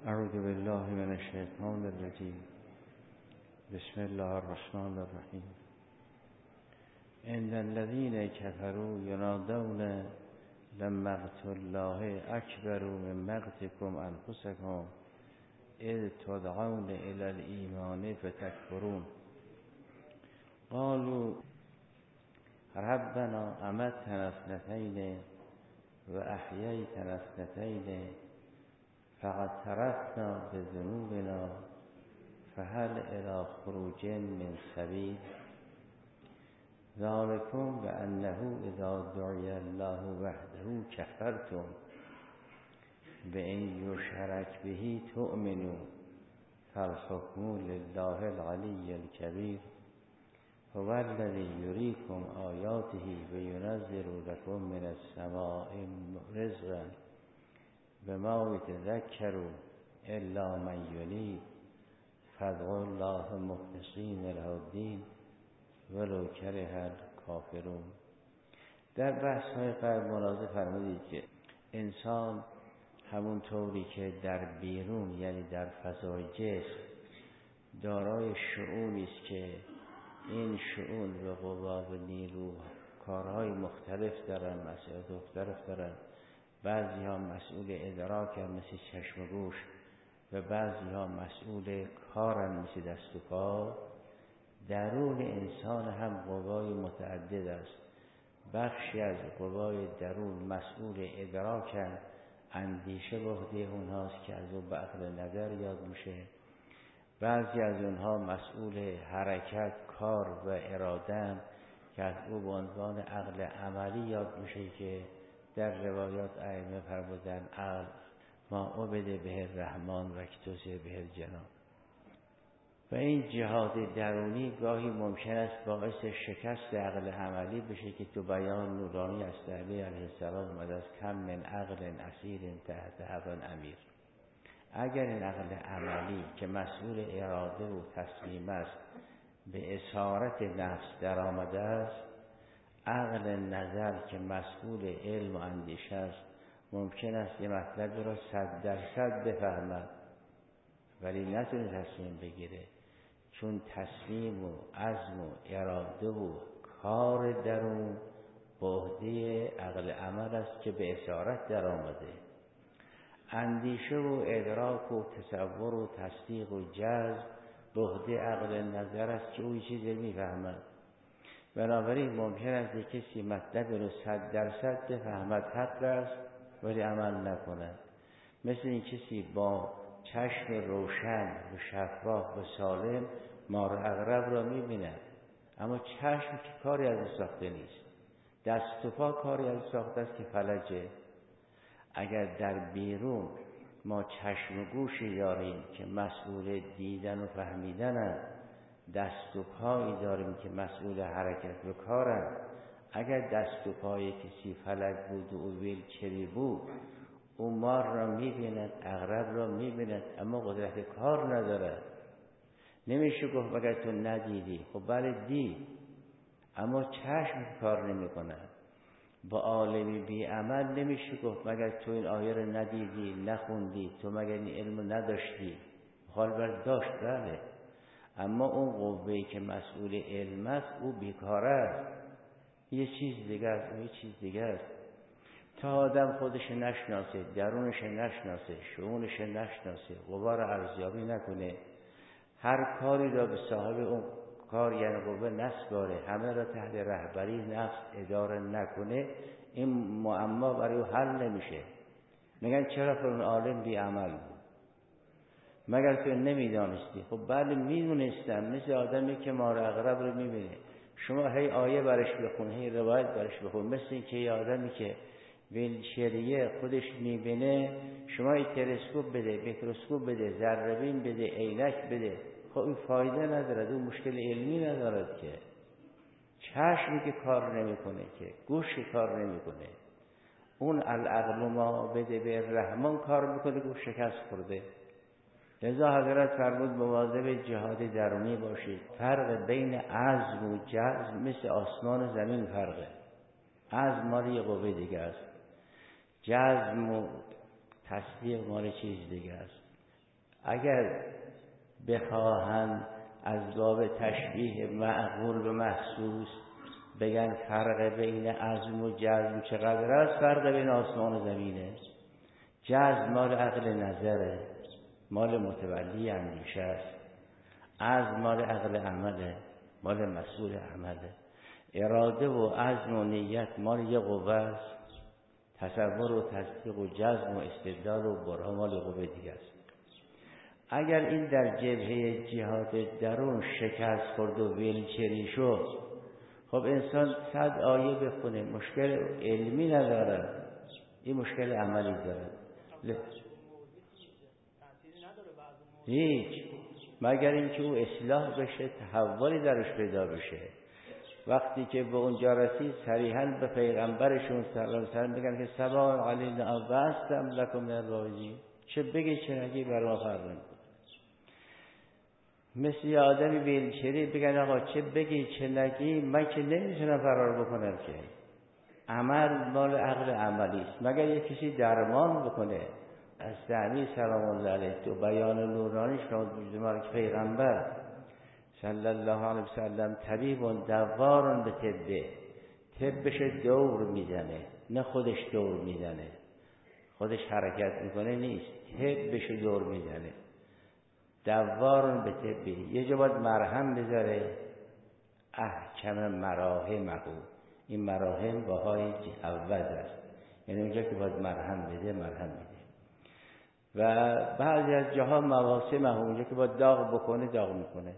اعوذ بالله من الشیطان الرجیم. بسم الله الرحمن الرحیم. ان الذين كفروا ينادون لمقت الله اکبر من مقتكم انفسكم اذ تدعون الى الايمان فتكفرون قالوا ربنا امتنا اثنتين واحييتنا اثنتين فاعترفنا بذنوبنا فهل الى خروج من سبيل ذلكم بانه اذا دعي الله وحده كفرتم وان يشرك به تؤمنوا فالحكم لله العلي الكبير هو الذي يريكم آياته وينزل لكم من السماء رزقا وما يتذكر إلا من ينيب فادعوا الله مخلصين له الدين ولو كره الكافرون. در بحث‌های قبل ملاحظه فرمودید که انسان همون طوری که در بیرون یعنی در فضای جسم دارای شؤونی است که این شؤون و قوا و نیرو کارهای مختلف دارن، مسائل مختلف دارن. بعضی ها مسئول ادراک هم مثل چشم و گوش و بعضی ها مسئول کارن مثل دست و پا. درون انسان هم قوای متعدد است. بخشی از قوای درون مسئول ادراکن، اندیشه به عهده اونهاست که از اون به عقل نظر یاد میشه. بعضی از اونها مسئول حرکت، کار و اراده‌اند که از او به عنوان عقل عملی یاد میشه که در روایات ائمه فرمودن عقل ما عبد به الرحمن و اکتسب به الجنان. و این جهاد درونی گاهی ممکن است باعث شکست عقل عملی بشه که تو بیان نورانی از علی علیه السلام اومده است کم من عقل اسیر تحت هوی امیر. اگر این عقل عملی که مسئول اراده و تصمیم است به اسارت نفس در آمده است، عقل نظر که مسئول علم و اندیشه است ممکن است یه مطلب را 100% بفهمد ولی نتونه تصمیم بگیره، چون تصمیم و عزم و اراده و کار درون به عهده عقل عمل است که به اسارت در آمده. اندیشه و ادراک و تصور و تصدیق و جذب به عهده عقل نظر است که او چیزی میفهمد. بنابراین ممکن است کسی مطلب رو 100% بفهمد، حق است، ولی عمل نکند. مثل این کسی با چشم روشن و شفاف و سالم مار عقرب را می‌بیند، اما چشم که کاری از ساخته نیست، دست و پا کاری از ساخته است که فلجه. اگر در بیرون ما چشم و گوشی داریم که مسئول دیدن و فهمیدن، دست و پایی داریم که مسئول حرکت و کارن، اگر دست و پای کسی فلج بود و ویل چری بود، او مار را می‌بیند، عقرب را می‌بیند، اما قدرت کار ندارد. نمیشه گفت مگر تو ندیدی. خب بله دید، اما چشم کار نمی‌کند. با عالمی بی عمل نمیشه گفت مگر تو این آیه رو ندیدی، نخوندی، تو مگر این علم رو نداشتی. حال بر داشت، بله، اما اون قوه‌ای که مسئول علم است او بیکاره است، یه چیز دیگه است، یه چیز دیگه است. تا آدم خودش نشناسه، درونش نشناسه، شؤونش نشناسه، قوا رو ارزیابی نکنه، هر کاری را به صاحب اون کار یعنی قوه نسپاره، همه را تحت رهبری نفس اداره نکنه، این معما برای او حل نمیشه. میگن چرا فلان عالم بی عمل بود؟ مگر تو نمیدانستی؟ خب بله میدونستم. مثل آدمی که مار عقرب رو میبینه، شما هی آیه برش بخون، هی روایت برش بخون. مثل این که یه آدمی که ویلچریه خودش میبینه، شما این تلسکوپ بده، میکروسکوپ بده، ذره‌بین بده، عینک بده، خب این فایده ندارد، اون مشکل علمی ندارد که. چشمی که کار نمیکنه، که گوشی کار نمیکنه، اون العقل ما بده به رحمان کار میکنه، گوش شکست خورده. لذا حضرت فرمود مواظب جهاد درونی باشید. فرق بین عزم و جزم مثل آسمان و زمین فرقه. عزم مال یه قوه دیگه است، جزم و تصدیق مال چیز دیگه است. اگر بخواهند از باب تشبیه معقول به محسوس بگن فرق بین عزم و جزم چقدر است، فرق بین آسمان و زمینه. جزم مال عقل نظره، مال متولی اندیشه است. عزم مال عقل عمله، مال مسئول عمله. اراده و عزم و نیت مال یه قوه است. تصور و تصدیق و جزم و استدلال و برهان مال قوه دیگه است. اگر این در جبهه جهات درون شکست خورد و ویلچری شد، خب انسان 100 آیه بخونه مشکل علمی نداره، این مشکل عملی داره. هیچ، مگر اینکه او اصلاح بشه، تحولی درش پیدا بشه. وقتی که به اونجا رسید صریحاً به پیغمبرشون صلی الله علیه و سلم میگن که سلام علینا ابعثتم لکم من الواعظین، چه بگی چه نگی بر ما فرق نمیکنه. مثل یه آدمی ویلچری بگن آقا چه بگی چه نگی من که نمیتونم فرار بکنم که. عمل مال عقل عملی است. مگر یه کسی درمان بکنه. از تعمی سلام الله علیه تو بیان نورانیش که پیغمبر صلی الله علیه و سلم طبیب و دوار به طبه، طبش دور میزنه نه خودش دور میزنه، خودش حرکت میکنه نیست، طبش دور میزنه. دوار به طبه، یه جا باید مرهم بذاره، احکم مراهم، این مراهم باهای عوض است، یعنی اونجا که باید مرهم بده مرهم میده. و بعضی از جاها مواسم، اونجا که باید داغ بکنه داغ میکنه.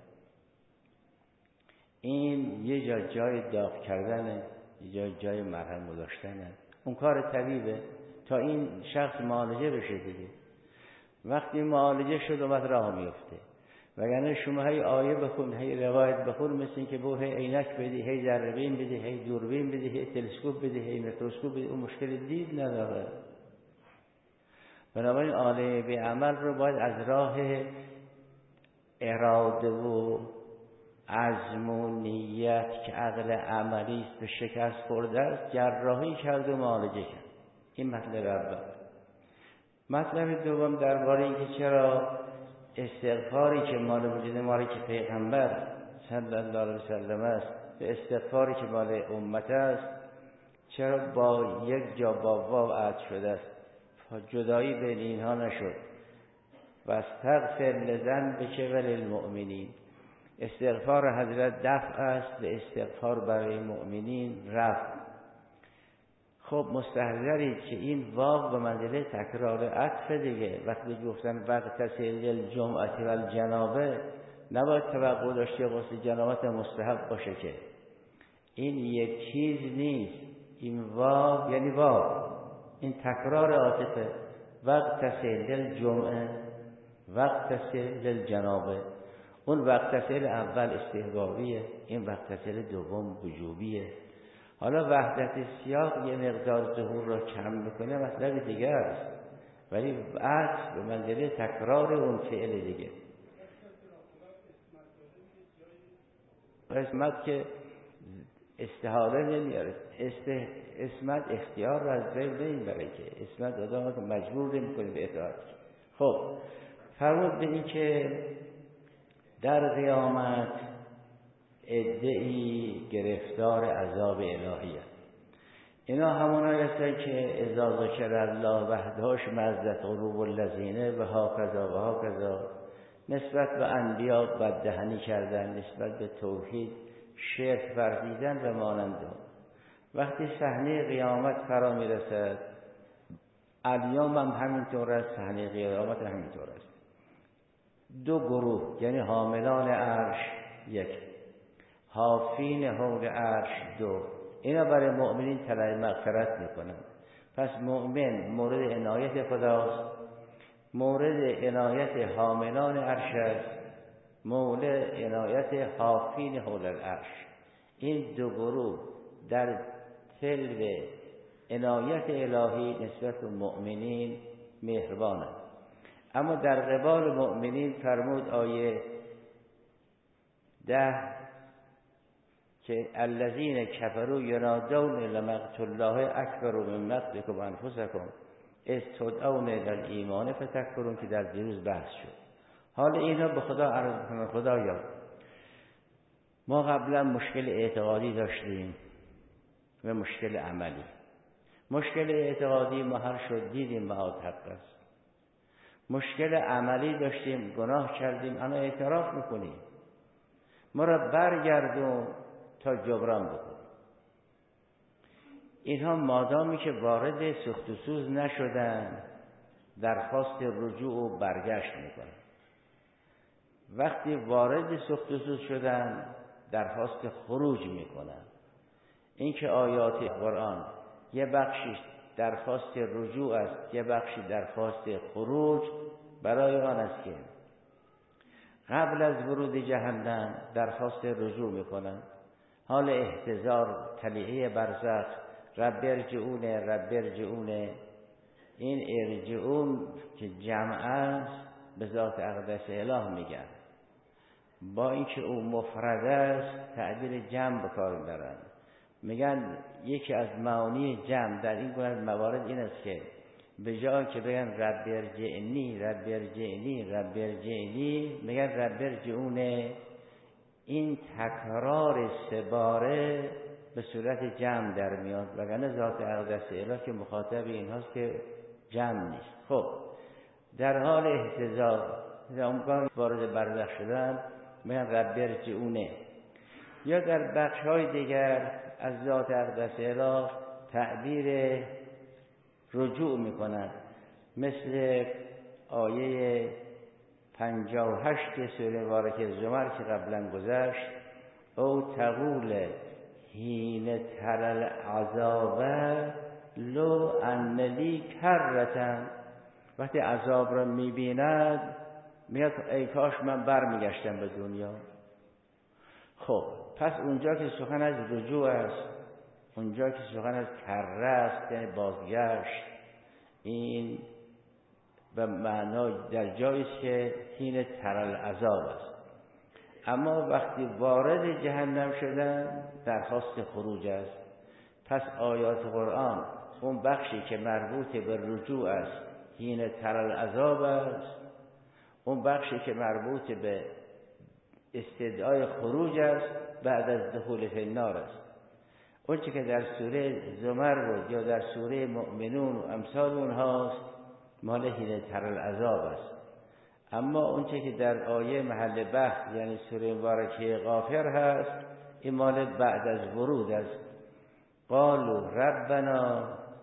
این یه جای داغ کردنه، یه جای مرهم گذاشتنه. اون کار طبیبه تا این شخص معالجه بشه دیگه. وقتی معالجه شد اومد راه میفته. وگرنه شما هی آیه بخون، هی روایت بخون، مثل این که بو هی عینک بدی، هی ذره‌بین بدی، هی دوربین بدی، هی تلسکوپ بدی، هی میکروسکوپ بدی، اون مشکل دید نداره. بنابراین آله به عمل رو باید از راه اراده و عزم و نیت که عقل عملی است به شکست خورده است جراحی کرد و معالجه کرد. این مطلب اول. مطلب دوم درباره اینکه چرا استغفاری که مال وجود ما که پیغمبر صلی الله علیه و سلم است به استغفاری که مال امت است چرا با یک جا با واو عطف شده است، جدایی بین اینها نشد. و استغفر لذنبک وللمؤمنین، استغفار حضرت دفع است به استغفار برای مؤمنین رفع. خب مستحضرید که این واو به منزله تکرار عطف دیگه. وقتی گفتن وقتسل الجمعه و الجنابه نباید توقع داشته غسل جنابت مستحب باشه که این یک چیز نیست. این واو یعنی واو، این تکرار عاطفه. وقتسل الجمعه وقتسل الجنابه، اون وقتسل اول استحبابیه، این وقتسل دوم وجوبیه. حالا وحدت سیاق یه مقدار ظهور را کم میکنه مطلب دیگه است، ولی عطف به منزله تکرار اون فعل دیگه. اسمت که استحاله نمیاره، اسمت اختیار را از بین نمیبره که، اسمت آدم که مجبور نمیکنه به اطاعت. خب فرمود به این که در قیامت عده‌ای گرفتار عذاب الهی است. اینا همونایی هستن که اذا ذکر الله وحدهش مزدت قلوب الذین و هاکذا نسبت به انبیا بددهنی کردن، نسبت به توحید شرک ورزیدن و مانند. وقتی صحنه قیامت فرا میرسد، الیوم هم همینطور است، صحنه قیامت همینطور است. دو گروه، یعنی حاملان عرش یک، حافین حول عرش دو، اینا برای مؤمنین طلب مغفرت میکنن. پس مؤمن مورد عنایت خداست، مورد عنایت حاملان عرش است، مورد عنایت حافین حول العرش. این دو گروه در طلب عنایت الهی نسبت به مؤمنین مهربانند. اما در قبال مؤمنین فرمود آیه 10 که الذین کفروا ینادون لمقت الله اکبر من مقتکم انفسکم اذ تدعون الی الایمان فتکفرون، که در دیروز بحث شد. حال اینا به خدا عرض کنن خدایا ما قبلا مشکل اعتقادی داشتیم و مشکل عملی. مشکل اعتقادی ما هر شد دیدیم معاد حق است. مشکل عملی داشتیم، گناه کردیم، انا اعتراف میکنیم. ما را برگردون تا جبران بکنیم. اینها مادامی که وارد سوخت و سوز نشدن درخواست رجوع و برگشت میکنن. وقتی وارد سوخت و سوز شدن درخواست خروج میکنن. این که آیات قرآن یه بخشی درخواست رجوع است، یه بخشی درخواست خروج، برای آن است که قبل از ورود جهنم درخواست رجوع میکنن. حال احتضار، طلیعه برزخ، رب ارجعون، این ارجعون که جمع است به ذات اقدس اله میگن، با اینکه او مفرد است تعبیر جمع به کار میبرن. میگن یکی از معانی جمع در این گونه موارد این است که به جای که بگن رب ارجعنی میگن رب ارجعون. این تکرار 3 باره به صورت جمع در میاد، وگرنه ذات اقدس اله که مخاطب این هاست که جمع نیست. خب در حال احتضار امکان وارد برزخ شدن میگن رب ارجعونه. یا در بخش‌های دیگر از ذات اقدس اله تعبیر رجوع میکنند، مثل آیه 58 سوره مبارکه زمر که قبلا گذشت، او تقول حین تر العذاب لو ان لی کرة. وقتی عذاب را میبیند میاد ای کاش من برمیگشتم به دنیا. خب پس اونجا که سخن از رجوع است، اونجا که سخن از کره است یعنی بازگشت، این به معنای در جایی است که حین تر العذاب است. اما وقتی وارد جهنم شدن درخواست خروج است. پس آیات قرآن اون بخشی که مربوط به رجوع است حین تر العذاب است، اون بخشی که مربوط به استدعای خروج است بعد از دخول فی النار است. اون چی که در سوره زمر بود یا در سوره مؤمنون و امثال اونهاست مال حین تر العذاب است. اما اون چی که در آیه محل بحث یعنی سوره مبارکه غافر هست این مال بعد از ورود است. قالوا ربنا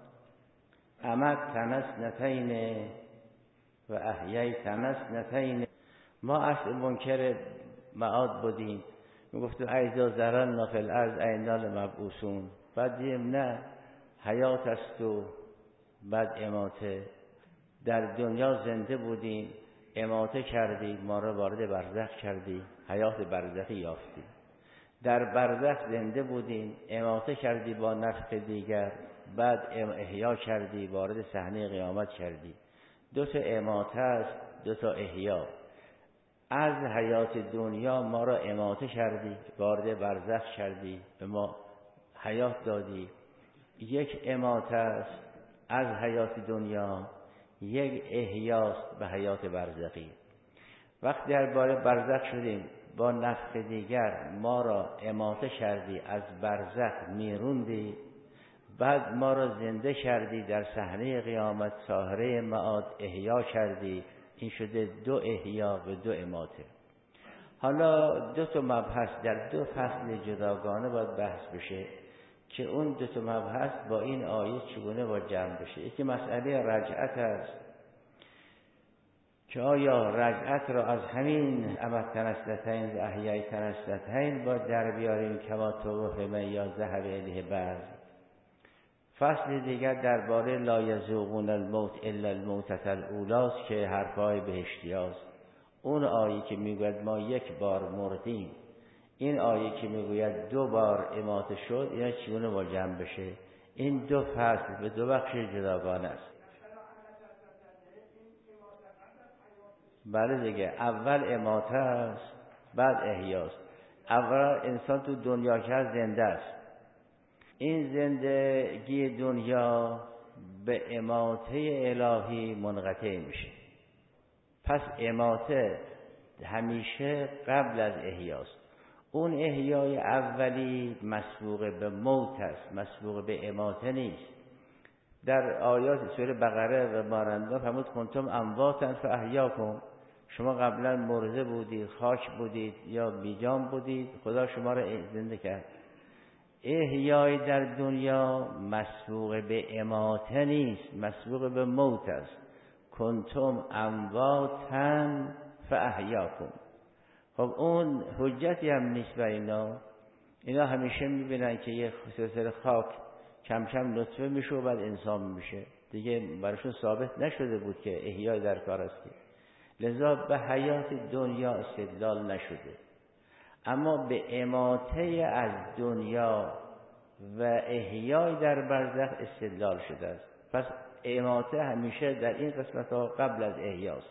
امتنا اثنتین و احییتنا اثنتین. ما اصل منکر معاد بودیم، میگفتیم ایذا ضررنا فی الارض اینا لمبعوثون. بعد دیدیم نه، حیات است و بعد اماته. در دنیا زنده بودیم، اماته کردی، ما را وارد برزخ کردی، حیات برزخی یافتیم. در برزخ زنده بودیم، اماته کردی با نفخ دیگر، بعد احیا کردی، وارد صحنه قیامت کردی. 2 تا اماته است، 2 تا احیا. از حیات دنیا ما را اماته کردی، وارد برزخ کردی، به ما حیات دادی. 1 اماته است از حیات دنیا، 1 احیاست به حیات برزخی. وقتی درباره برزخ شدیم با نفخ دیگر ما را اماته کردی، از برزخ میروندی، بعد ما را زنده کردی، در صحنه قیامت ساحره معاد احیا کردی. این شده 2 احیا و 2 اماته. حالا 2 تا مبحث در 2 فصل جداگانه باید بحث بشه که اون 2 تا مبحث با این آیه چگونه با جمع بشه. یکی مسئله رجعت است که آیا رجعت را از همین امتنا اثنتین و احییتنا اثنتین با در بیاریم کما توفی من یا ذهب الیه بعض. فصل دیگر درباره لا یذوقون الموت الا الموتة الاولی که حرفای بهشتی است. اون آیه که میگوید ما 1 بار مردیم، این آیه که میگوید 2 بار اماته شد، اینا چگونه با جمع بشه؟ این 2 فصل به 2 بخش جداگانه است. بله دیگه، اول اماته است بعد احیاست. اول انسان تو دنیا که زنده است، این زندگی دنیا به اماته الهی منقطع میشه. پس اماته همیشه قبل از احیاست. اون احیای اولی مسبوق به موت است، مسبوق به اماته نیست. در آیات سوره بقره و ماننده فرمود کنتم امواتا فاحیاکم، شما قبلا مرده بودید، خاک بودید یا بیجان بودید، خدا شما را زنده کرد. احیای در دنیا مسبوق به اماته نیست، مسبوق به موت است. کنتم امواتا فاحیاکم. خب اون حجتی هم نیست بر اینا همیشه میبینن که یه سلسله خاک کم کم نطفه میشه و بعد انسان میشه، دیگه براشون ثابت نشده بود که احیای در کار است، لذا به حیات دنیا استدلال نشده. اما به اماته از دنیا و احیای در برزخ استدلال شده است. پس اماته همیشه در این قسمت ها قبل از احیاست.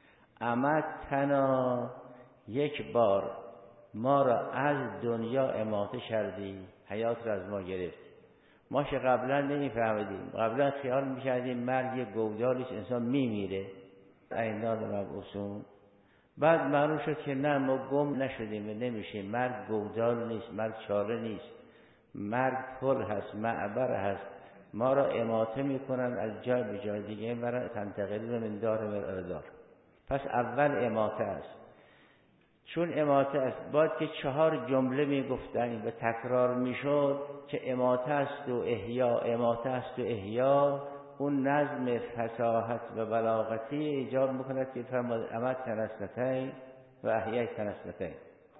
امتنا، یک بار ما را از دنیا اماته کردی، حیات را از ما گرفتی. ما که قبلا نمیفهمیدیم، قبلا خیال میکردیم مرگ یه گودالیست، انسان میمیره، اینان مبعوثون. بعد معلوم شد که نه، ما گم نشدیم و نمیشیم. مرگ گودال نیست، مرگ چاره نیست، مرگ پل هست، معبر هست، ما را اماته میکنن از جای به جای دیگه، برای تنتقل من دار من دار. پس اول اماته است. چون اماته است باید که 4 جمله میگفتن و تکرار میشد که اماته است و احیا، اماته است و احیا. اون نظم فصاحت و بلاغتی ایجاب میکند که فرمود امت تنسنتین و احیای تنسنتین.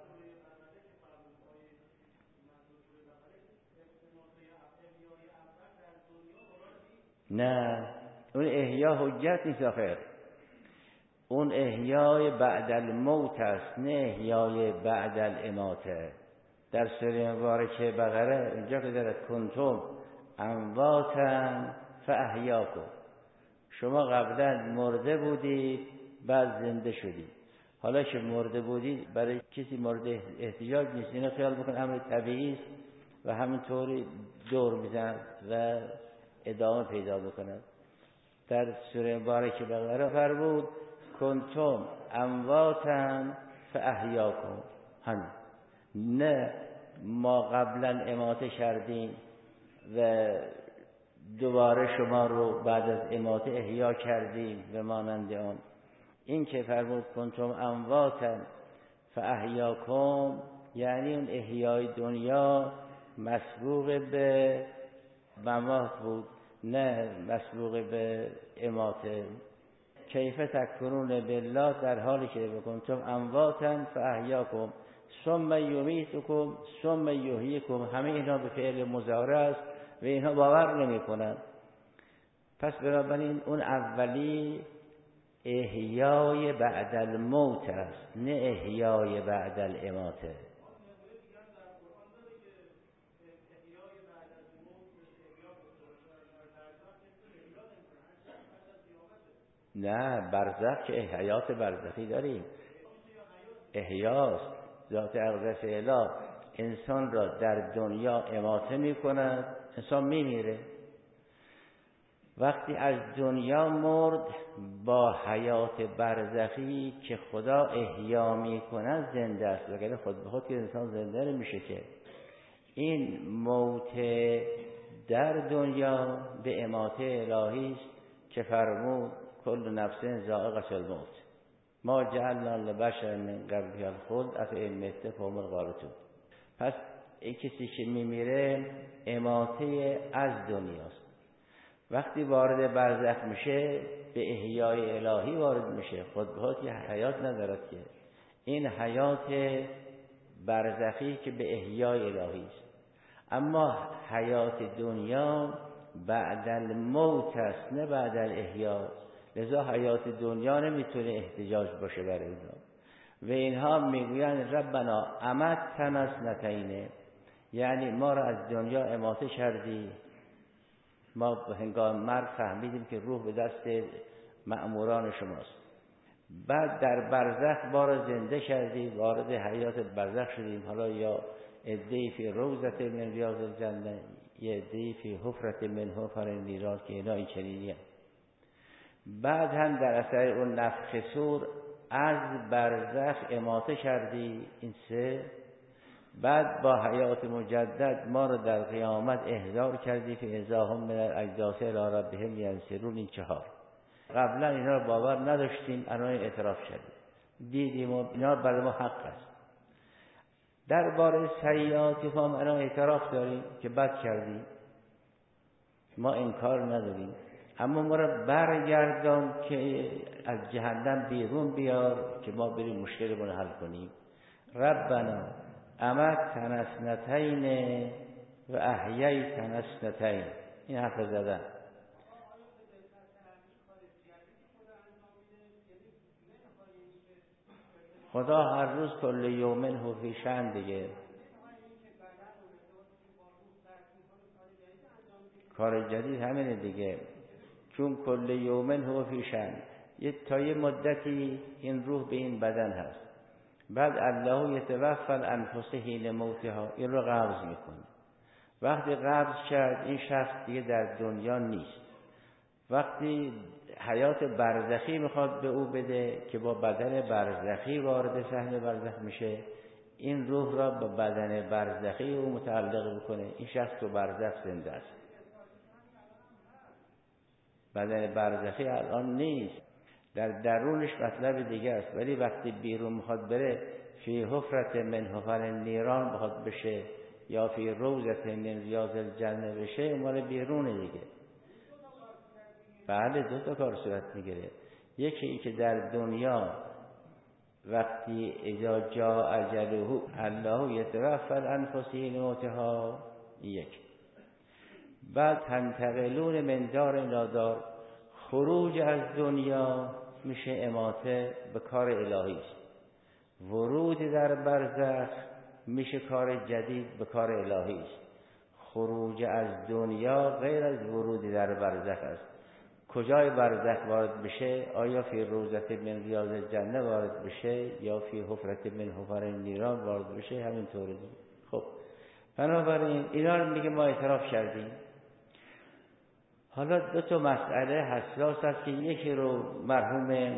نه، اون احیا حجت نیست آخر، اون احیای بعد الموت است، نه احیای بعد الاماته. در سوره مبارکه بقره اینجا که دارد کنتم امواتا فاحیاکم، شما قبلا مرده بودید بعد زنده شدید. حالا که مرده بودید برای کسی مورد احتجاج نیست، اینو خیال بکن امر طبیعی است و همینطوری دور میزنند و ادامه پیدا بکنند. در سوره مبارکه بقره فرمود کنتم امواتا فاحیاکم، همین، نه ما قبلا اماته کردیم و دوباره شما رو بعد از اماته احیا کردیم و مانند آن. این که فرمود کنتم امواتا فاحیاکم یعنی اون احیای دنیا مسبوق به ممات بود، نه مسبوق به اماته. کیف تکفرون بالله، در حالی که کنتم امواتا فاحیاکم ثم یمیتکم ثم یحییکم، همه اینا به فعل مضارع است و اینها باور نمی کنند. پس بنابراین اون اولی احیای بعد الموت است، نه احیای بعد الاماته. نه، برزخ که حیات برزخی داریم، احیاست، ذات اقدس اله انسان را در دنیا اماته می کند، انسان می میره. وقتی از دنیا مرد با حیات برزخی که خدا احیا می کند زنده است، وگرنه خود به خود که انسان زنده نمیشه. که این موت در دنیا به اماته الهی است که فرمود کل نفس ذائقة الموت ما جعلنا لبشر من قبله الخلد افإن مت فهم الخالدون. پس این کسی که میمیره اماته از دنیاست. وقتی وارد برزخ میشه به احیای الهی وارد میشه، خود به خود یه حیات ندارد که این حیات برزخی که به احیای الهی است. اما حیات دنیا بعد الموت است، نه بعد الاحیا. لذا حیات دنیا نمیتونه احتجاج باشه برای اینها. و اینها میگویند ربنا امتنا اثنتین، یعنی ما را از دنیا اماته کردی، ما هنگام مرگ فهمیدیم که روح به دست مأموران شماست، بعد در برزخ ما را زنده کردی، وارد حیات برزخ شدیم. حالا یا عده‌ای فی روضة من ریاض الجنه، یا عده‌ای فی حفرة من حفر النیران، که اینا این چنینی هم. بعد هم در اثر اون نفخ صور از برزخ اماته کردی، این 3. بعد با حیات مجدد ما رو در قیامت احضار کردی که اذا هم من الاجداث الی ربهم ینسلون، این 4. قبلا اینا رو باور نداشتیم، الان اعتراف کردیم، دیدیم و اینا برای ما حق است. درباره سیئاتی هم الان اعتراف داریم که بد کردیم، ما انکار نداریم، اما ما رو برگردان که از جهنم بیرون بیار که ما بریم مشکلمون رو حل کنیم. ربنا امتنا اثنتین و احییتنا اثنتین، این حرف زدن. خدا هر روز کل یومن هو فی شأن دیگه. کار جدید همینه دیگه، چون کل یومن هو فی شأن، تا یه مدتی این روح به این بدن هست، بعد الله یتوفی الانفس حین موتها، این رو قبض میکنه. وقتی قبض کرد این شخص دیگه در دنیا نیست. وقتی حیات برزخی میخواد به او بده که با بدن برزخی وارد صحنه برزخ میشه، این روح را به بدن برزخی او متعلق بکنه. این شخص تو برزخ زنده است، بدن برزخی الان نیست، در درونش مطلب دیگه است، ولی وقتی بیرون میخواد بره فی حفرت من حفر النیران بخواد بشه یا فی روضة من ریاض الجنه بشه، مال بیرونه دیگه. بله 2 تا کار صورت میگیره. یکی ای که در دنیا وقتی اذا جاء اجله الله یتوفی الانفس حین موتها، یک. بعد تنتقلون من دار الی دار، خروج از دنیا میشه اماته، به کار الهی است. ورود در برزخ میشه کار جدید، به کار الهی است. خروج از دنیا غیر از ورود در برزخ است. کجای برزخ وارد بشه؟ آیا فی روضة من ریاض الجنه وارد بشه یا فی حفرة من حفر النیران وارد بشه؟ همینطوره. خب بنابراین اینا رو میگه ما اعتراف کردیم. حالا 2 تا مسئله حساس است که یکی رو مرحوم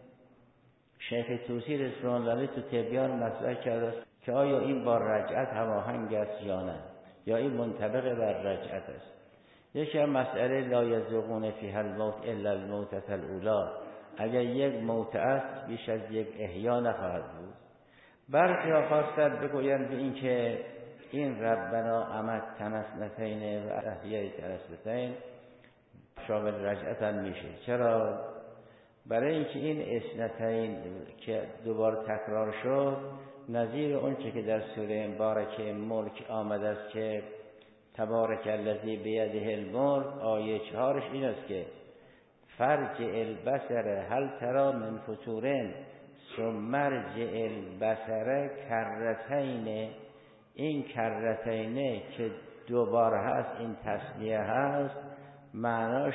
شیخ طوسی رضوان الله علیه تو تبیان مطرح کرده است که آیا این با رجعت هماهنگ است یا نه، یا این منطبق بر رجعت است. یکی از مسئله لا یذوقون فیها الموت الا الموتة الاولی، اگر یک موت است بیش از یک احیا نخواهد بود. برخی خواستند بگویند به این که این ربنا امتنا اثنتین و احییتنا اثنتین شامل رجعت هم میشه. چرا؟ برای اینکه این اثنتین که دوبار تکرار شد نظیر اون چه که در سوره مبارکه ملک آمده است که تبارک الذی بیده الملک، آیه 4 این است که فرجع البصر هل تری من فطور ثم ارجع البصر کرتین. این کرتین که دوباره هست، این تسنیه هست، معناش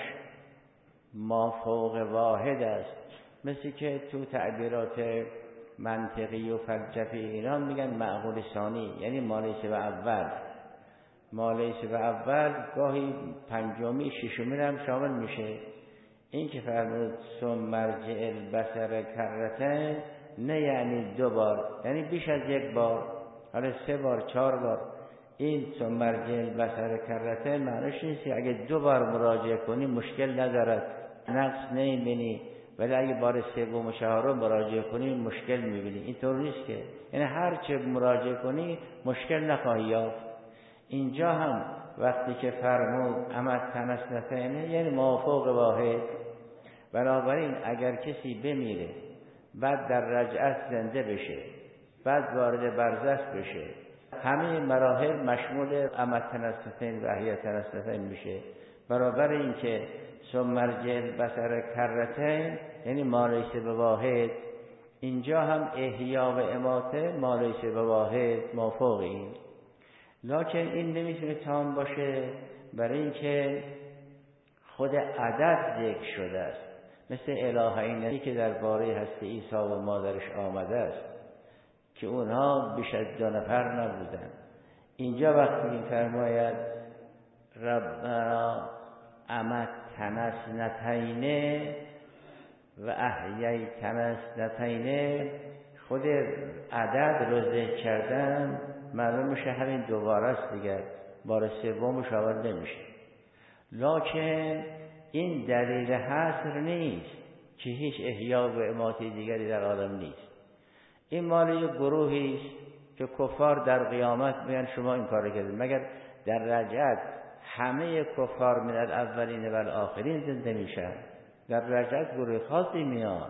ما فوق واحد است. مثل که تو تعبیرات منطقی و فلسفی اینا میگن معقول ثانی، یعنی ما لیس به اول. ما لیس به اول گاهی پنجمی ششمی هم شامل میشه. این که فرمود ثم ارجع البصر کرتین، نه یعنی 2 بار، یعنی بیش از 1 بار، حالا 3 بار 4 بار. این ثم ارجع البصر کرتین معنیش نیست که اگه 2 بار مراجعه کنی مشکل ندارد، نقص نمیبینی، ولی اگه بار 3 و 4 مراجعه کنی مشکل میبینی. اینطور نیست که، یعنی هر چه مراجعه کنی مشکل نخواهی یافت. اینجا هم وقتی که فرمود امتنا اثنتین یعنی ما فوق واحد. بنابراین اگر کسی بمیره بعد در رجعت زنده بشه، بعد وارد برزخ بشه، همه مراحل مشمول امتنا اثنتین و احییتنا اثنتین میشه. برابر این که ثم ارجع البصر کرتین یعنی ما لیس به واحد، اینجا هم احیا و اماته ما لیس به واحد، ما فوق این. لکن این نمیتونه تمام باشه، برای اینکه خود عدد ذکر شده است، مثل الهینی که درباره هستی عیسی و مادرش آمده است که اونها بیش از 2 نفر نبودن. اینجا وقتی می‌فرماید ربنا امتنا اثنتین، و احییتن اثنتین، خود عدد رو ذکر کردن معلوم میشه همین دوباره است دیگر، بار سومش آورده نمیشه. لکن این دلیل حصر نیست که هیچ احیا و اماته دیگری در عالم نیست. این مال یک گروهی است که کفار در قیامت میگن شما این کار کردید. مگر در رجعت همه کفار من الاولین و الاخرین زنده میشن؟ در رجعت گروه خاصی میان،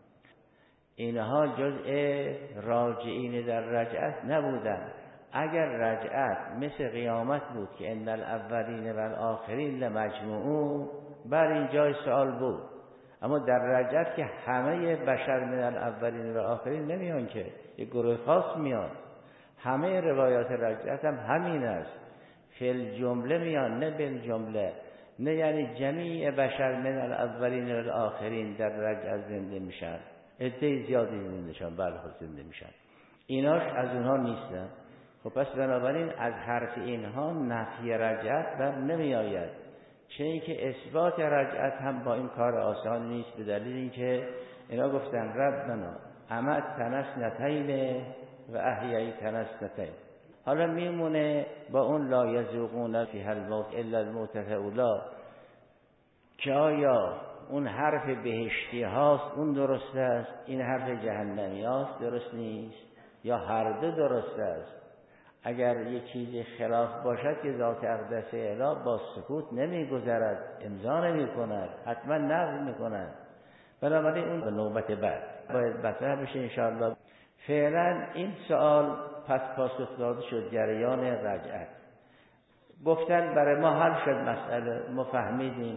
اینها جزء راجعین در رجعت نبودن. اگر رجعت مثل قیامت بود که ان الاولین و الاخرین لمجموعون، بر این جای سوال بود. اما در رجعت که همه بشر من الاولین و الاخرین نمیان، که یک گروه خاص میان. همه روایات رجعت هم همین است، فی الجمله میان، نه بالجمله، نه یعنی جمیع بشر من الاولین و الاخرین در رجعت زنده میشن. عده زیادی زنده میشن، بله خود زنده میشن. ایناش از اونها نیستن. خب پس بنابراین از حرف اینها نفی رجعت بر نمی آید، چه اینکه اثبات رجعت هم با این کار آسان نیست، به دلیل اینکه اینا گفتن ربنا امتنا اثنتین و احییتنا اثنتین. حالا میمونه با اون لا یذوقون فیها الموت الا الموتة الاولی، که آیا اون حرف بهشتی هاست اون درست است، این حرف جهنمی هاست درست نیست، یا هر دو درست است؟ اگر یک چیزی خلاف باشد که ذات اقدس اله با سکوت نمیگذرد، امضا نمی کند، حتما نقض میکند. بنابراین اون به نوبت بعد باید مطرح بشه انشاءالله. فعلا این سوال پس پاسخ داده شد، جریان رجعت. گفتن برای ما حل شد مسئله، ما فهمیدیم،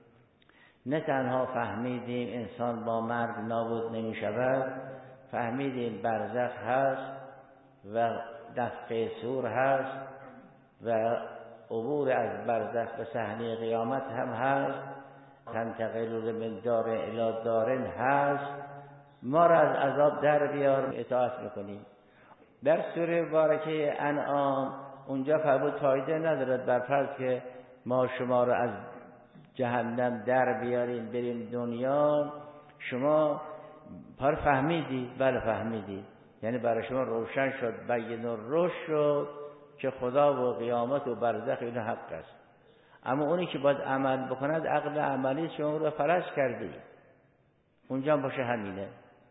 نه تنها فهمیدیم انسان با مرگ نابود نمی شود، فهمیدیم برزخ هست و نفخه صور هست و عبور از برزخ به صحنه قیامت هم هست، تنتقل من دار الی دار هست، ما را از عذاب در بیار، اطاعت میکنیم. در سوره مبارکه انعام اونجا فرمود فایده ندارد بر فرض که ما شما را از جهنم در بیاریم بریم دنیا، شما پر فهمیدید؟ بله فهمیدید، یعنی برای شما روشن شد، بین الرشد شد که خدا و قیامت و برزخ این حق است. اما اونی که باید عمل بکند عقل عملی شما رو فلج کردید. اونجا باشه همینه.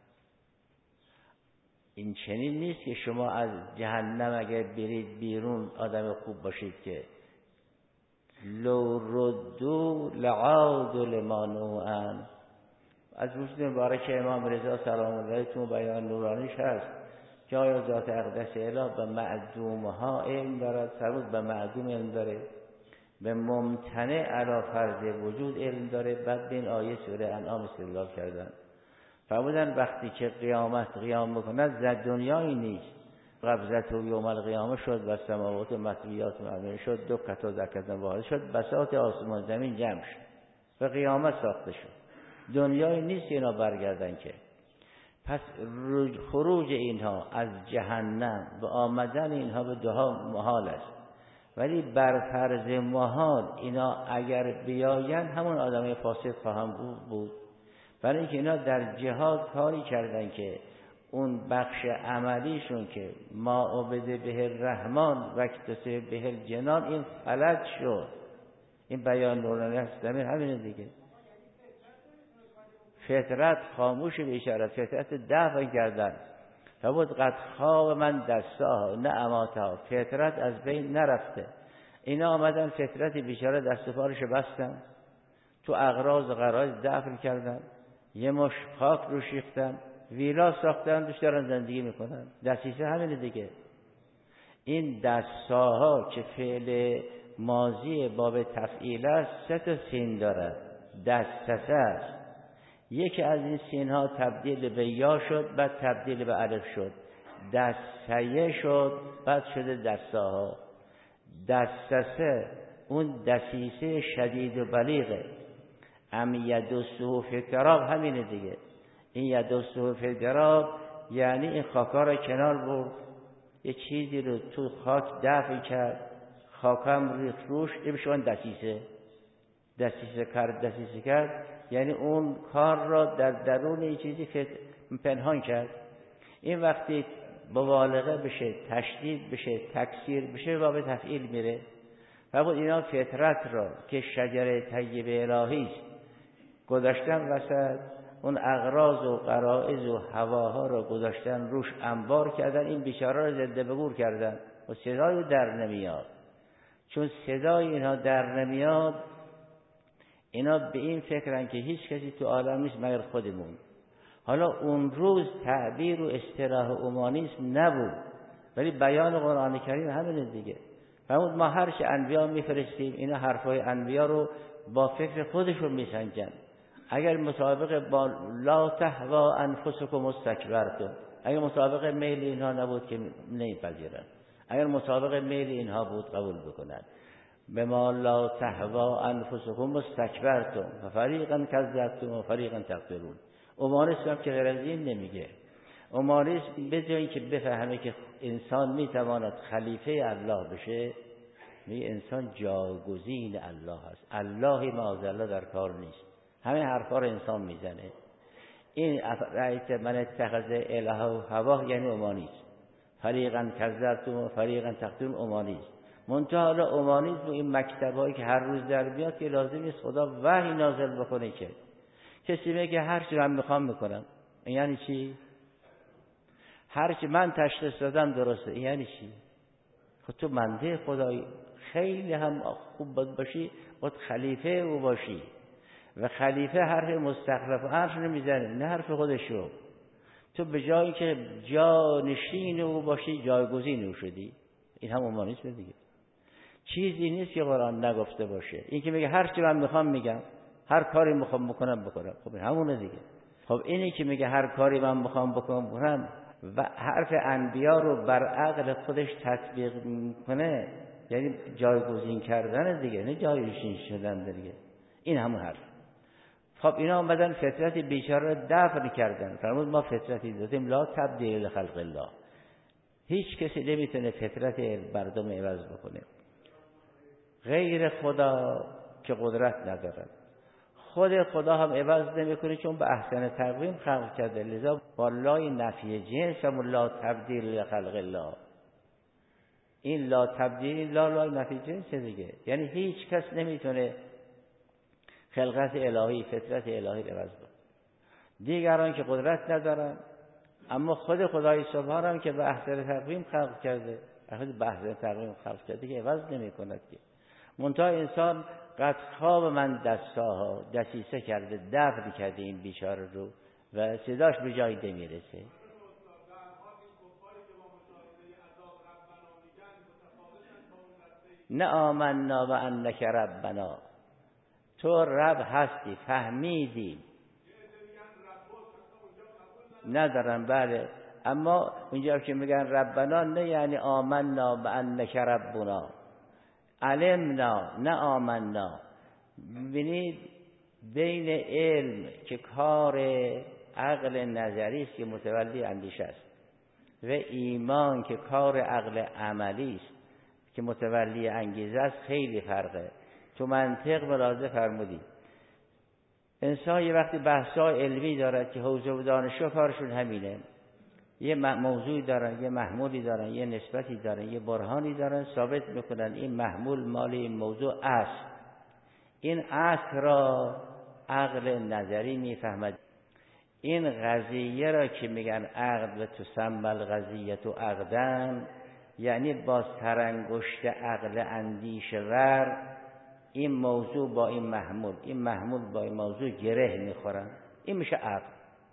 این چنین نیست که شما از جهنم اگر برید بیرون آدم خوب باشید، که لو ردو لعادوا لما نهوا عنه. از وجود مبارک امام رضا سلام الله علیه تو بیان نورانیش هست که آیا ذات اقدس اله به معدومها علم دارد؟ فرمود به معدوم علم داره، به ممتنع علی فرض وجود علم داره. بعد به این آیه سوره انعام استدلال کردن، فرمودن وقتی که قیامت قیام بکند در دنیایی نیست، قبضت و یوم القیامه شد و سماوات و مطویات معلوم شد، دو کتا دکتن واحد شد، بساط آسمان زمین جمع شد و قیامت ساخته شد. دنیایی نیست که اینا برگردن که. پس خروج اینها از جهنم و آمدن اینها به دوها محال است، ولی بر فرض محال اینا اگر بیاین همون آدمای فاسد خواهم بود، برای اینکه اینا در جهاد کاری کردن که اون بخش عملیشون که ما عبده به الرحمن و اکتسب به الجنان این فلج شد. این بیان نورانی است، همینه دیگه. فطرت خاموش به اشارت، فطرت دفع کردن. فبود قد خواب من دستها نه اماتها، فطرت از بین نرفته. اینا آمدن فطرت بیچاره دست و پارش بستن، تو اغراض و غرایز دفن کردن، یه مش خاک رو شیختن، ویلا ساختن، دوست دارن زندگی میکنن. دستیسه همینه دیگه. این دستاها که فعل ماضی باب تفعیل است 3 سین دارد، دستسه است. یکی از این سین ها تبدیل به یا شد، بعد تبدیل به الف شد، دستسه شد، بعد شده دستاها. دستسه اون دسیسه شدید و بلیغه. ام یدسه فی التراب همینه دیگه. این یدسه فی التراب یعنی این خاکا را کنار برد، یه چیزی رو تو خاک دفع کرد، خاکم ریخت روش، این بشون دسیسه کرد. یعنی اون کار را در درون یه چیزی پنهان کرد. این وقتی مبالغه بشه، تشدید بشه، تکثیر بشه و به تفعیل میره. فرمود اینا فطرت را که شجره طیبه الهی است گذاشتن وسط، اون اغراض و غرائز و هواها را گذاشتن روش، انبار کردن، این بیچاره را زنده به گور کردن و صدای در نمیاد. چون صدای اینها در نمیاد، اینا به این فکرن که هیچ کسی تو عالم نیست مگر خودمون. حالا اون روز تعبیر و اصطلاح اومانیسم نبود، ولی بیان قرآن کریم همینه دیگه. فرمود ما هر چه انبیا میفرستیم، اینا حرفای انبیا رو با فکر خودشون میسنجن. اگر مسابقه با لا تهوا انفسکم استکبرتم، اگر مسابقه میل اینها نبود که نمیپذیرن، اگر مسابقه میل اینها بود قبول بکنن. بما لا تهوا انفسکم استکبرتم ففریقا کذبتم و فریقا تقتلون. اومانیسم که غیر از این نمیگه. اومانیسم به جای اینکه بفهمه که انسان میتواند خلیفه الله بشه، میگه انسان جاگزین الله است، اللهی معاذالله در کار نیست. همه حرفا رو انسان میزنه. این رأیت من اتخذ اله و هوا یعنی اومانیسم. فریقا کذبتم و فریقا تقتلون اومانیسم. منتها حالا اومانیسم و این مکتبایی که هر روز در میاد که لازم نیست خدا وحی نازل بکنه. که کسی میگه هر چی من میخوام میکنم، یعنی چی؟ هر چی من تشخیص دادم درسته، یعنی چی؟ خود تو منده خدایی، خیلی هم خوب باشی باید خلیفه او باشی و خلیفه حرف مستخلف حرف نمیزنه، نه حرف خودشو. تو به جایی که جانشین او باشی جایگزین او شدی. این هم اومانیسم دیگه. چیزی نیست که قرآن نگفته باشه. این که میگه هر چی من میخوام میگم، هر کاری میخوام بکنم. خب این همونه دیگه. خب اینی که میگه هر کاری من میخوام بکنم و حرف انبیا رو بر عقل خودش تطبیق میکنه، یعنی جایگزین کردن دیگه، نه جایگزین شدن دیگه. این همون حرف. خب اینا اومدن فطرت بیچاره رو دفن کردن. فرمود ما فطرتی دادیم لا تبدیل لخلق الله. هیچ کسی نمیتونه فطرت مردم عوض بکنه غیر خدا که قدرت نداره. خود خدا هم عوض نمیکنه چون به احسن تقویم خلق کرده. لذا با لای نفی جنس هم لا تبدیل لخلق الله. این لا تبدیل لای نفی جنس دیگه، یعنی هیچ کس نمیتونه خلقت الهی، فطرت الهی رو عوض کنه. دیگران که قدرت ندارن، اما خود خدای سبحان هم که به احسن تقویم خلق کرده، اخیراً به احسن تقویم خلق کرده که عوض نمی‌کند که. منتها انسان قد خواب من دسیسه کرده، دفن کرده این بیچاره رو و صداش به جایی نمیرسه. نه آمنا و انک ربنا، تو رب هستی، فهمیدی ندارن. بله، اما اونجا که میگن ربنا نه یعنی آمنا و انک ربنا، علمنا نه آمنا. ببینید بین علم که کار عقل نظری است که متولی اندیشه است و ایمان که کار عقل عملی است که متولی انگیزه است خیلی فرقه. تو منطق ملاحظه فرمودید انسان یه وقتی بحث‌های علمی دارد که حوزه و دانشجو کارشون همینه، یه موضوعی دارن، یه محمولی دارن، یه نسبتی دارن، یه برهانی دارن، ثابت میکنن این محمول مال این موضوع است. این اصل را عقل نظری میفهمد. این قضیه را که میگن عقل و تسمى القضیه عقدن، یعنی با سرانگشت عقل اندیشه ور این موضوع با این محمول، این محمول با این موضوع گره میخورن، این میشه عقل.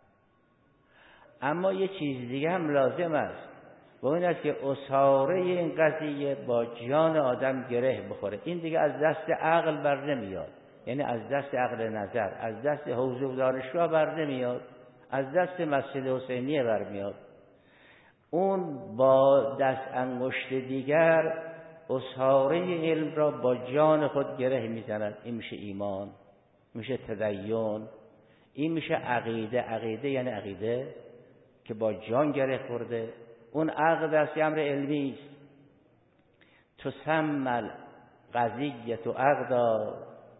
اما یه چیز دیگه هم لازم است و این است که اساره این قضیه با جان آدم گره بخوره. این دیگه از دست عقل بر نمیاد، یعنی از دست عقل نظر، از دست حوزه و دانشگاه بر نمیاد، از دست مسجد حسینیه بر میاد. اون با دست انگشت دیگر اساره علم را با جان خود گره میزند. این میشه ایمان، میشه تدین، این میشه عقیده. عقیده یعنی عقیده که با جان گره خورده. اون عقد است، امر علمی است. تسمى القضیه عقدا،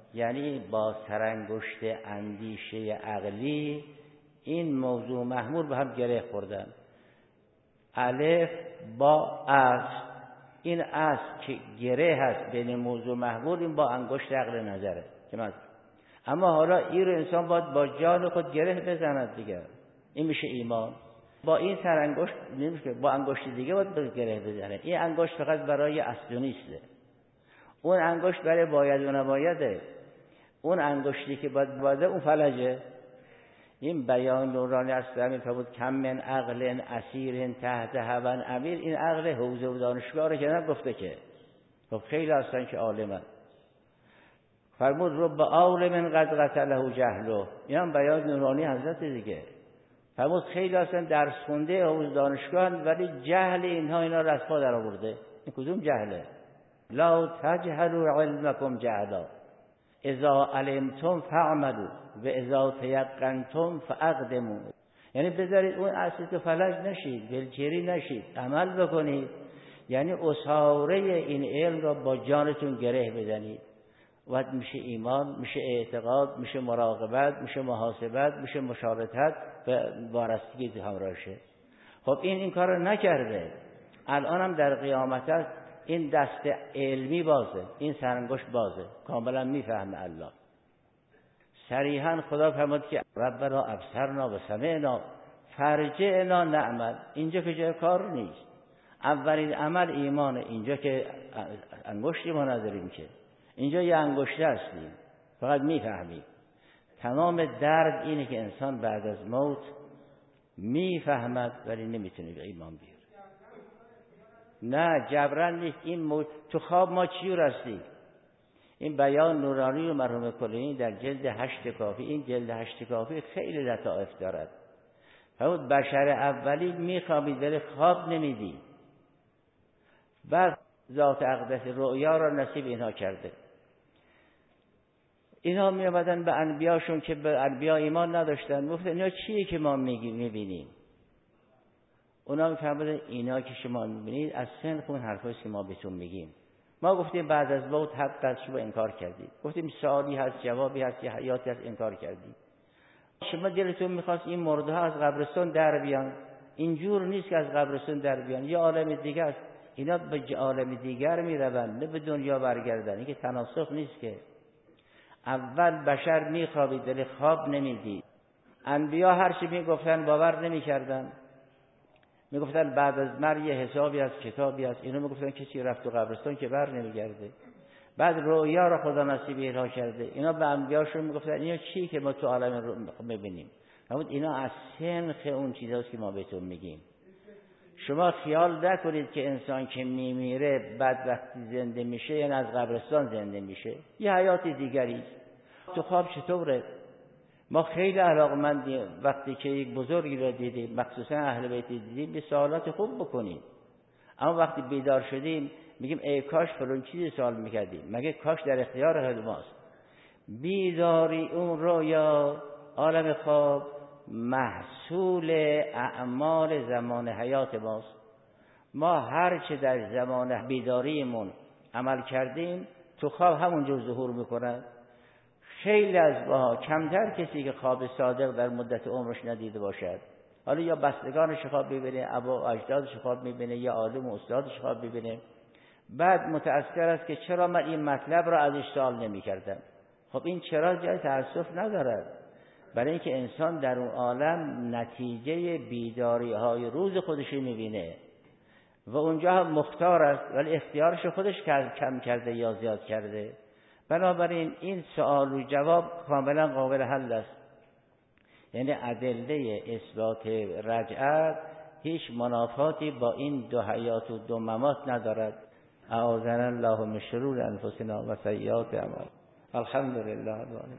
یعنی با سرانگشت اندیشه عقلی این موضوع محمول به هم گره خوردن. الف با اصل، این اصل که گره هست بین موضوع محمول، این با انگشت عقل نظره که من. اما حالا این رو انسان باید با جان خود گره بزند دیگه، این میشه ایمان. با این سرانگشت نمیشه، با انگشت دیگه باید گره بزنه. این انگشت فقط برای اصل و نیسته، اون انگشت برای باید و نبایده. اون انگشتی که باید اون فلجه. این بیان نورانی است همین فرمود کم من عقل اسیر تحت هوا امیر. این عقل حوزه و دانشگاه رو که نگفته که، خب خیلی هستن که عالمن. فرمود رب عالم قد قتله جهله، این هم بیان نورانی حضرت دیگه. فرمود خیلی هستن درس خونده حوزه دانشگاه ولی جهل اینا رو از پا در آورده. این کدوم جهله؟ لا تجهلوا علمکم جهلا اذا علمتم فاعملوا و اذا تیقنتم فاقدموا. یعنی بذارید اون اصل فلج نشید، دلچیری نشید، عمل بکنید. یعنی اساره این علم را با جانتون گره بزنید. وقت میشه ایمان، میشه اعتقاد، میشه مراقبت، میشه محاسبت، میشه مشارطت و وارستگی تو همراهشه. خب این کار رو نکرده. الان هم در قیامت است این دست علمی بازه، این سرانگشت بازه، کاملا میفهمه الله. صریحا خدا فرمود که ربنا ابصرنا و سمعنا فرجعنا نعمل. اینجا که جای کار نیست. اولین عمل ایمانه. اینجا که انگشتی ما نداریم که، اینجا یه انگشته هستیم، فقط میفهمیم. تمام درد اینه که انسان بعد از موت میفهمد ولی نمیتونه به ایمان بیاره. نه جبران نیست. این تو خواب ما چیور هستیم. این بیان نورانی و مرحوم کلینی در جلد 8 کافی، این جلد 8 کافی خیلی لطائف دارد. فرمود بشر اولی میخوابید ولی خواب نمیدید. بعد ذات اقدس رؤیا را نصیب اینها کرده. اینها می آمدن به انبیاشون که به انبیا ایمان نداشتن، گفتن اینا چیه که ما میبینیم؟ اونا میفرمودن اینا که شما میبینید از سنخون حرفاست که ما بهتون میگیم. ما گفتیم بعد از موت حق است، شما انکار کردید. گفتیم سوالی هست، جوابی هست، یه حیاتی هست، انکار کردید. شما دلتون میخواست این مرده ها از قبرستان در بیان. اینجور نیست که از قبرستان در بیان، یه عالم دیگه است. اینا به عالم دیگر میروند، نه به دنیا برگردن. این که تناسخ نیست که. اول بشر میخوابید ولی خواب نمیدید. انبیا هر چی میگفتن باور نمیکردن. میگفتن بعد از مرگ یه حسابی از کتابی است. اینو میگفتن کسی رفت تو قبرستان که بر نمیگرده. بعد رؤیا را خدا نصیب اینها کرده. اینا به انبیاشون میگفتن اینا چی که ما تو عالم رو میبینیم؟ فرمود اینا از سنخ اون چیزاست که ما بهتون میگیم. شما خیال نکنید که انسان که میمیره بعد وقتی زنده میشه یعنی از قبرستان زنده میشه، یه حیات دیگری. تو خواب چطوره؟ ما خیلی علاقمندیم وقتی که یک بزرگی را دیدیم، مخصوصا اهل بیت دیدیم، به سوالات خوب بکنیم. اما وقتی بیدار شدیم میگیم ای کاش فلان چیزی سوال میکردیم. مگه کاش در اختیار خود ماست؟ بیداری اون رویا عالم خواب محصول اعمال زمان حیات ماست. ما هر چه در زمان بیداریمون عمل کردیم تو خواب همونجور ظهور میکنه. خیلی از ما کمتر کسی که خواب صادق در مدت عمرش ندیده باشد. حالا یا بستگانش خواب میبینه، ابا و اجدادش خواب میبینه، یا عالم و استادش خواب میبینه. بعد متأثر است که چرا من این مطلب را ازش سوال نمیکردم. خب این چرا جای تأسف ندارد؟ برای اینکه انسان در اون عالم نتیجه بیداری های روز خودش میبینه و اونجا هم مختار است ولی اختیارش خودش کم کرده یا زیاد کرده. بنابراین این سوال و جواب کاملا قابل حل است. یعنی ادله اثبات رجعت هیچ منافاتی با این دو حیات و دو ممات ندارد. اعاذنا الله من شرور انفسنا و سیئات اعمالنا. الحمدلله.